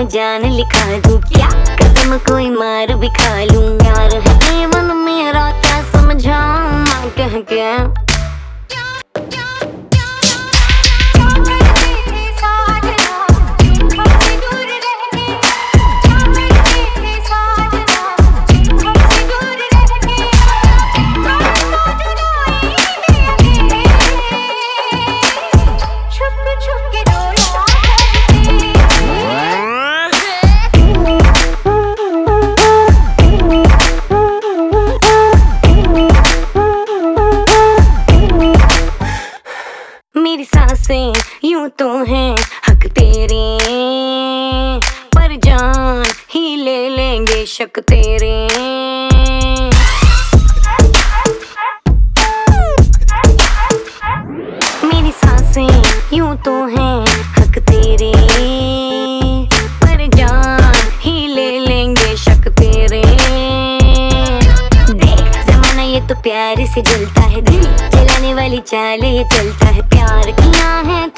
जान लिखा दूं, क्या कसम कोई मार भी खा लूं। यार है जीवन मेरा क्या समझाऊं मैं कह के। मेरी सांसें यूं तो हैं हक तेरे, पर जान ही ले लेंगे शक तेरे। मेरी सांसें यूं तो हैं हक तेरे, पर जान ही ले लेंगे शक तेरे। देख जमाना ये तो प्यार से जलता है, दिल जलाने वाली चाल ये चलता है। प्यार किया है